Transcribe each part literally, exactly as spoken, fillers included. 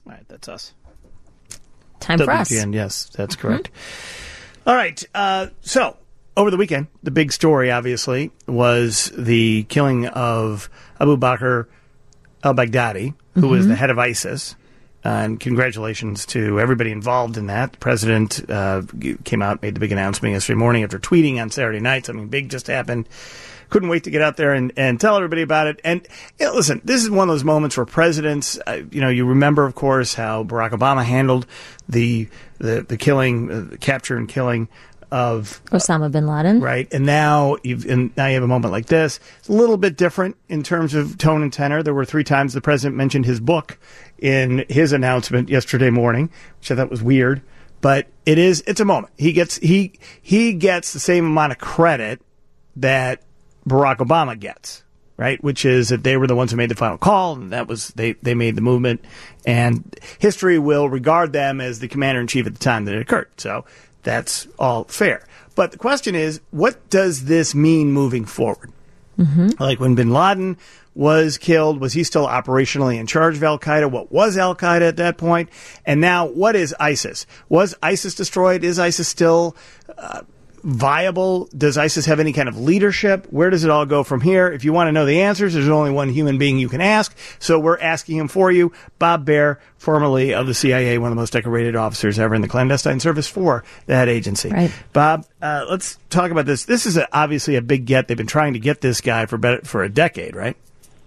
All right, that's us. Time for us. W G N, yes, that's correct. Mm-hmm. All right, uh, so over the weekend, the big story, obviously, was the killing of Abu Bakr al-Baghdadi, who mm-hmm. was the head of ISIS. Uh, and congratulations to everybody involved in that. The president uh, came out, made the big announcement yesterday morning after tweeting on Saturday night. Something big just happened. Couldn't wait to get out there and, and tell everybody about it. And you know, listen, this is one of those moments where presidents, uh, you know, you remember, of course, how Barack Obama handled the the, the killing, uh, the capture and killing of Osama bin Laden, right? And now you've and now you have a moment like this. It's a little bit different in terms of tone and tenor. There were three times the president mentioned his book in his announcement yesterday morning, which I thought was weird. But it is it's a moment. He gets he he gets the same amount of credit that Barack Obama gets, right? Which is that they were the ones who made the final call, and that was they they made the movement, and history will regard them as the commander in chief at the time that it occurred. So that's all fair. But the question is, what does this mean moving forward? Mm-hmm. Like when bin Laden was killed, was he still operationally in charge of al-Qaeda? What was al-Qaeda at that point? And now, what is ISIS? Was ISIS destroyed? Is ISIS still uh, viable? Does ISIS have any kind of leadership? Where does it all go from here? If you want to know the answers, there's only one human being you can ask. So we're asking him for you. Bob Baer, formerly of the C I A, one of the most decorated officers ever in the clandestine service for that agency. Right. Bob, uh, let's talk about this. This is a, obviously a big get. They've been trying to get this guy for better, for a decade, right?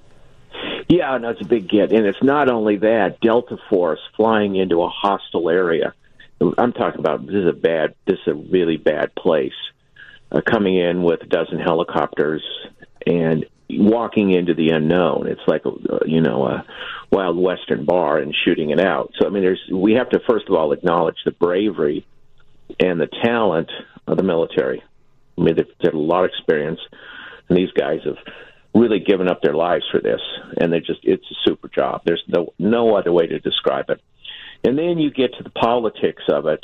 Yeah, no, it's a big get. And it's not only that, Delta Force flying into a hostile area. I'm talking about this is a bad, this is a really bad place. Uh, coming in with a dozen helicopters and walking into the unknown. It's like, a, you know, a Wild Western bar and shooting it out. So, I mean, there's we have to, first of all, acknowledge the bravery and the talent of the military. I mean, they've got a lot of experience, and these guys have really given up their lives for this, and they just, it's a super job. There's no, no other way to describe it. And then you get to the politics of it,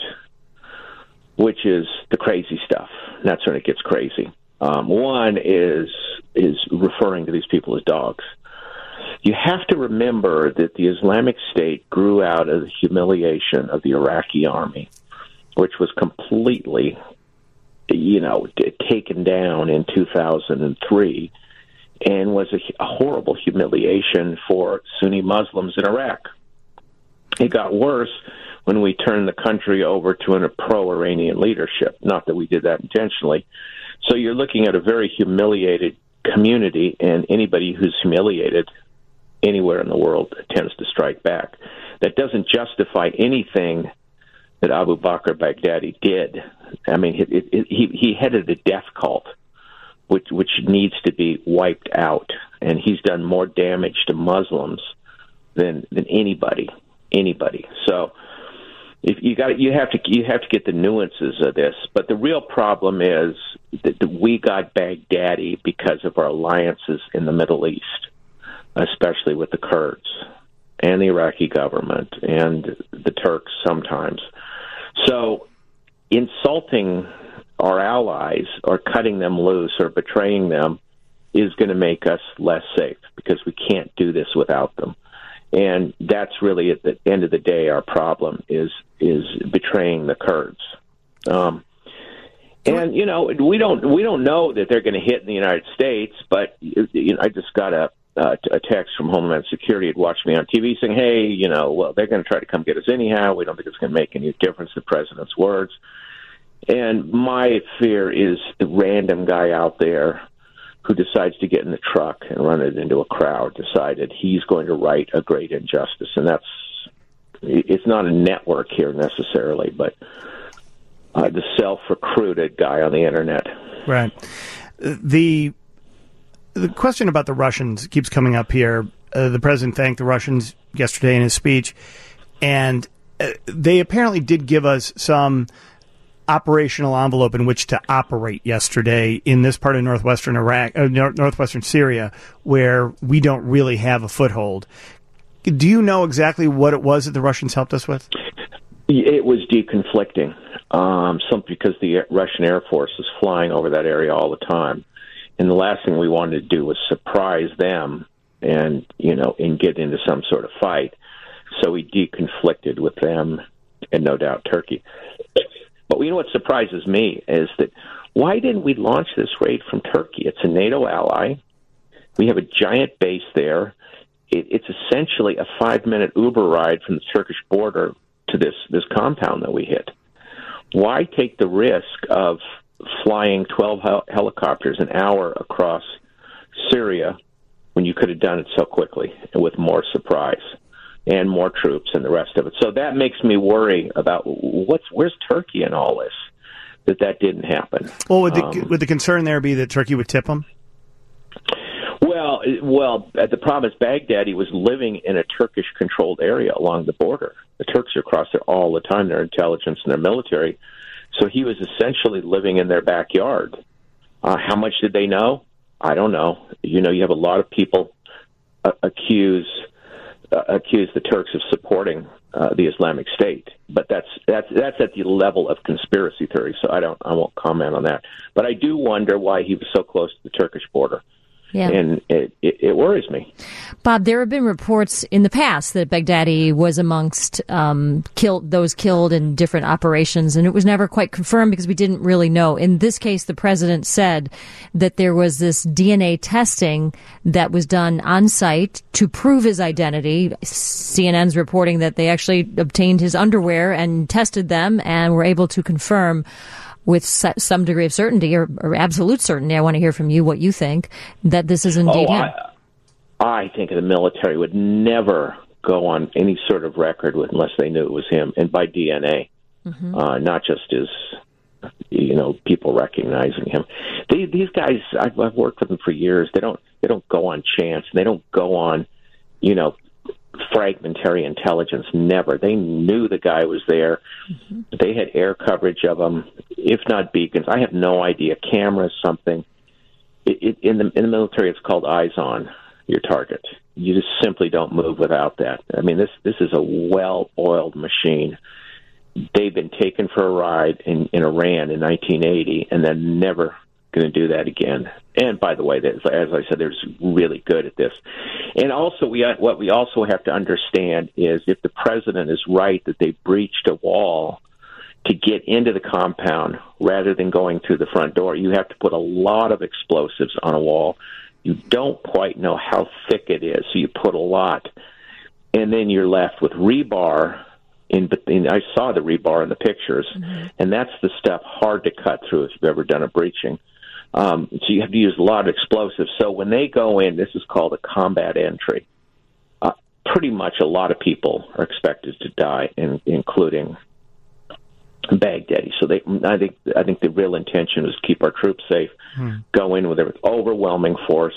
which is the crazy stuff. That's when it gets crazy. Um, one is is referring to these people as dogs. You have to remember that the Islamic State grew out of the humiliation of the Iraqi army, which was completely, you know, taken down in two thousand three, and was a, a horrible humiliation for Sunni Muslims in Iraq. It got worse when we turned the country over to a pro-Iranian leadership. Not that we did that intentionally. So you're looking at a very humiliated community, and anybody who's humiliated anywhere in the world tends to strike back. That doesn't justify anything that Abu Bakr al-Baghdadi did. I mean, it, it, it, he, he headed a death cult, which, which needs to be wiped out, and he's done more damage to Muslims than than anybody. Anybody. So if you got you have to you have to get the nuances of this. But the real problem is that we got Baghdadi because of our alliances in the Middle East, especially with the Kurds and the Iraqi government and the Turks sometimes. So insulting our allies or cutting them loose or betraying them is going to make us less safe because we can't do this without them. And that's really, at the end of the day, our problem is is betraying the Kurds. Um, and you know, we don't we don't know that they're going to hit in the United States. But you know, I just got a uh, a text from Homeland Security. Had watched me on T V saying, "Hey, you know, well, they're going to try to come get us anyhow. We don't think it's going to make any difference." The president's words. And my fear is the random guy out there who decides to get in the truck and run it into a crowd, decided he's going to right a great injustice. And that's, it's not a network here necessarily, but uh, the self-recruited guy on the internet. Right. The the question about the Russians keeps coming up here. Uh, the president thanked the Russians yesterday in his speech, and uh, they apparently did give us some operational envelope in which to operate yesterday in this part of northwestern Iraq, uh, northwestern Syria, where we don't really have a foothold. Do you know exactly what it was that the Russians helped us with? It was deconflicting, um, some, because the Russian Air Force is flying over that area all the time. And the last thing we wanted to do was surprise them and, you know, and get into some sort of fight. So he deconflicted with them and no doubt Turkey. But you know what surprises me is that why didn't we launch this raid from Turkey? It's a NATO ally. We have a giant base there. It, it's essentially a five-minute Uber ride from the Turkish border to this, this compound that we hit. Why take the risk of flying twelve hel- helicopters an hour across Syria when you could have done it so quickly and with more surprise and more troops and the rest of it? So that makes me worry about what's where's Turkey in all this, that that didn't happen. Well, would the, um, would the concern there be that Turkey would tip them? Well, well, the problem is Baghdadi was living in a Turkish-controlled area along the border. The Turks are across there all the time, their intelligence and their military. So he was essentially living in their backyard. Uh, how much did they know? I don't know. You know, you have a lot of people uh, accuse uh, accuse the Turks of supporting uh, the Islamic State, but that's that's that's at the level of conspiracy theory. So I don't, I won't comment on that. But I do wonder why he was so close to the Turkish border. Yeah. And it, it, it worries me. Bob, there have been reports in the past that Baghdadi was amongst um, killed those killed in different operations, and it was never quite confirmed because we didn't really know. In this case, the president said that there was this D N A testing that was done on site to prove his identity. C N N's reporting that they actually obtained his underwear and tested them and were able to confirm with some degree of certainty or, or absolute certainty. I want to hear from you what you think, that this is indeed oh, him. I, I think the military would never go on any sort of record with unless they knew it was him, and by D N A, mm-hmm. uh, not just as, you know, people recognizing him. They, these guys, I've, I've worked with them for years. They don't, they don't go on chance. They don't go on, you know, fragmentary intelligence. Never. They knew the guy was there. Mm-hmm. They had air coverage of him, if not beacons. I have no idea. Cameras, something. It, it, in the in the military, it's called eyes on your target. You just simply don't move without that. I mean, this this is a well-oiled machine. They've been taken for a ride in, in Iran in nineteen eighty, and they're never going to do that again. And by the way, as I said, they're really good at this. And also, we what we also have to understand is if the president is right that they breached a wall to get into the compound rather than going through the front door, you have to put a lot of explosives on a wall. You don't quite know how thick it is, so you put a lot. And then you're left with rebar. In, in, I saw the rebar in the pictures, mm-hmm. and that's the stuff hard to cut through if you've ever done a breaching. Um, so you have to use a lot of explosives. So when they go in, this is called a combat entry. Uh, pretty much a lot of people are expected to die, in, including Baghdadi. So they, I think, I think the real intention is keep our troops safe, hmm. go in with an overwhelming force,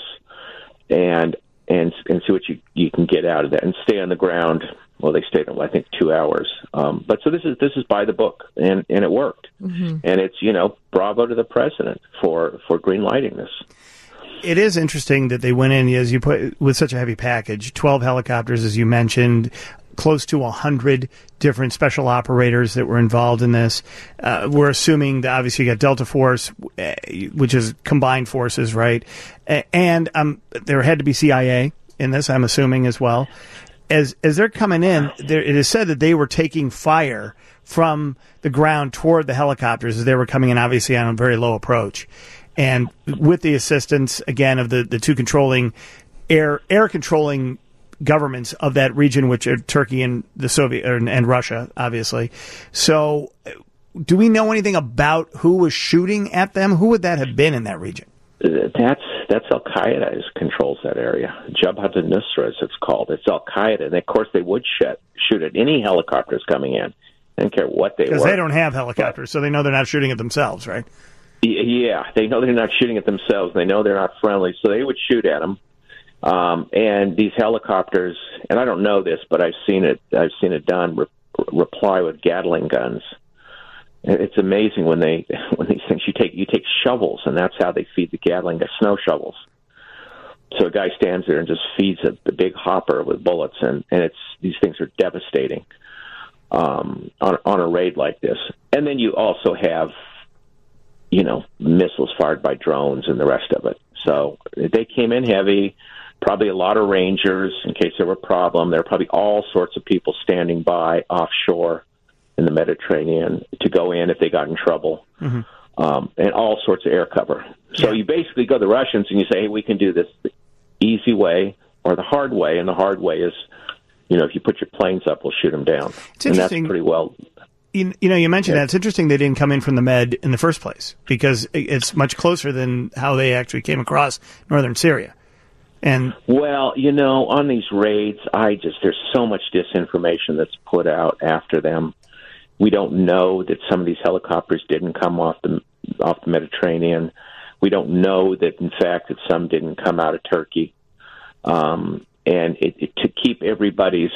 and and and see what you you can get out of that, and stay on the ground. Well, they stayed, I think, two hours. Um, but so this is this is by the book, and, and it worked. Mm-hmm. And it's, you know, bravo to the president for, for green lighting this. It is interesting that they went in, as you put, with such a heavy package, twelve helicopters, as you mentioned, close to one hundred different special operators that were involved in this. Uh, we're assuming that obviously you got Delta Force, uh, which is combined forces, right? And um, there had to be C I A in this, I'm assuming, as well. As as they're coming in, there, it is said that they were taking fire from the ground toward the helicopters as they were coming in, obviously on a very low approach. And with the assistance, again, of the, the two controlling air air controlling governments of that region, which are Turkey and the Soviet and, and Russia, obviously. So do we know anything about who was shooting at them? Who would that have been in that region? That's that's Al Qaeda controls that area. Jabhat al-Nusra, as it's called. It's Al Qaeda, and of course they would shoot shoot at any helicopters coming in. I don't care what they were. Because they don't have helicopters, but, so they know they're not shooting at themselves, right? Yeah, they know they're not shooting at themselves. They know they're not friendly, so they would shoot at them. Um, and these helicopters, and I don't know this, but I've seen it. I've seen it done. Re- reply with Gatling guns. It's amazing when they when these things you take you take shovels, and that's how they feed the Gatling guns, snow shovels. So a guy stands there and just feeds a, a big hopper with bullets, and, and it's these things are devastating um, on on a raid like this. And then you also have, you know, missiles fired by drones and the rest of it. So they came in heavy. probably a lot of Rangers in case there were a problem. There were probably all sorts of people standing by offshore in the Mediterranean to go in if they got in trouble, mm-hmm. um, and all sorts of air cover. So yeah. you basically go to the Russians and you say, hey, we can do this the easy way or the hard way, and the hard way is, you know, if you put your planes up, we'll shoot them down. It's and that's interesting. pretty well... You, you know, you mentioned yeah. that. It's interesting they didn't come in from the Med in the first place because it's much closer than how they actually came across northern Syria. And well, you know, on these raids, I just there's so much disinformation that's put out after them. We don't know that some of these helicopters didn't come off the off the Mediterranean. We don't know that, in fact, that some didn't come out of Turkey. Um, and it, it, to keep everybody's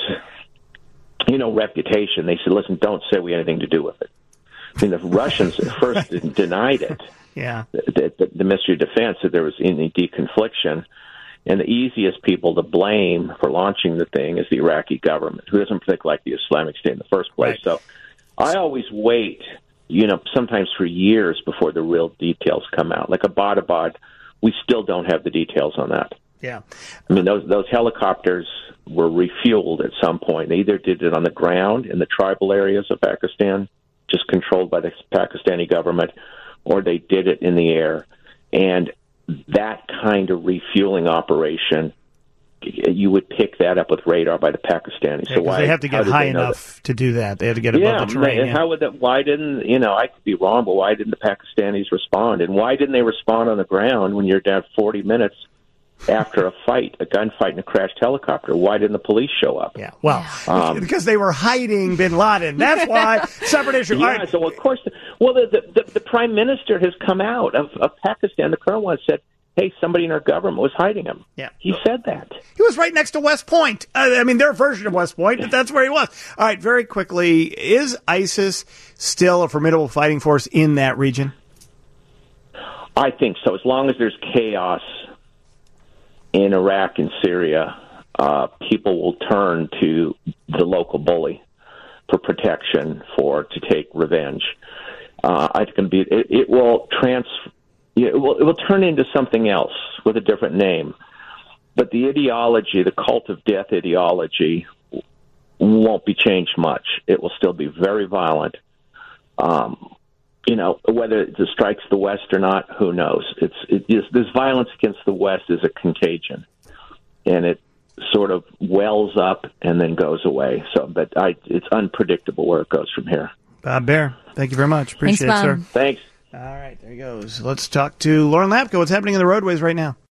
you know, reputation, they said, listen, don't say we had anything to do with it. I mean, the Russians at first denied it. Yeah. The, the, the Ministry of Defense said there was any deconfliction. And the easiest people to blame for launching the thing is the Iraqi government, who doesn't think like the Islamic State in the first place. Right. So I always wait, you know, sometimes for years before the real details come out. Like Abbottabad, we still don't have the details on that. Yeah. I mean, those those helicopters were refueled at some point. They either did it on the ground in the tribal areas of Pakistan, just controlled by the Pakistani government, or they did it in the air. And that kind of refueling operation, you would pick that up with radar by the Pakistanis. Yeah, so why they have to get high enough to do that. They had to get above yeah, the terrain. And yeah. how would that? Why didn't you know? I could be wrong, but why didn't the Pakistanis respond? And why didn't they respond on the ground when you're down forty minutes after a fight, a gunfight in a crashed helicopter? Why didn't the police show up? Yeah, well, um, because they were hiding bin Laden. That's why. Separate issue. Yeah, right. so of course, well, the, the the prime minister has come out of, of Pakistan. The current one said, hey, somebody in our government was hiding him. Yeah. He said that. He was right next to West Point. Uh, I mean, their version of West Point, but that's where he was. All right, very quickly, is ISIS still a formidable fighting force in that region? I think so. As long as there's chaos in Iraq and Syria, uh, people will turn to the local bully for protection, for to take revenge. Uh, I think it, it, it will trans, it will, it will turn into something else with a different name. But the ideology, the cult of death ideology, won't be changed much. It will still be very violent. Um, you know, whether it strikes the West or not, who knows? It's it is this violence against the West is a contagion, and it sort of wells up and then goes away. So, but I, it's unpredictable where it goes from here. Bob Baer, thank you very much. Appreciate Thanks, it, Bob. sir. Thanks. All right, there he goes. Let's talk to Lauren Lapko. What's happening in the roadways right now?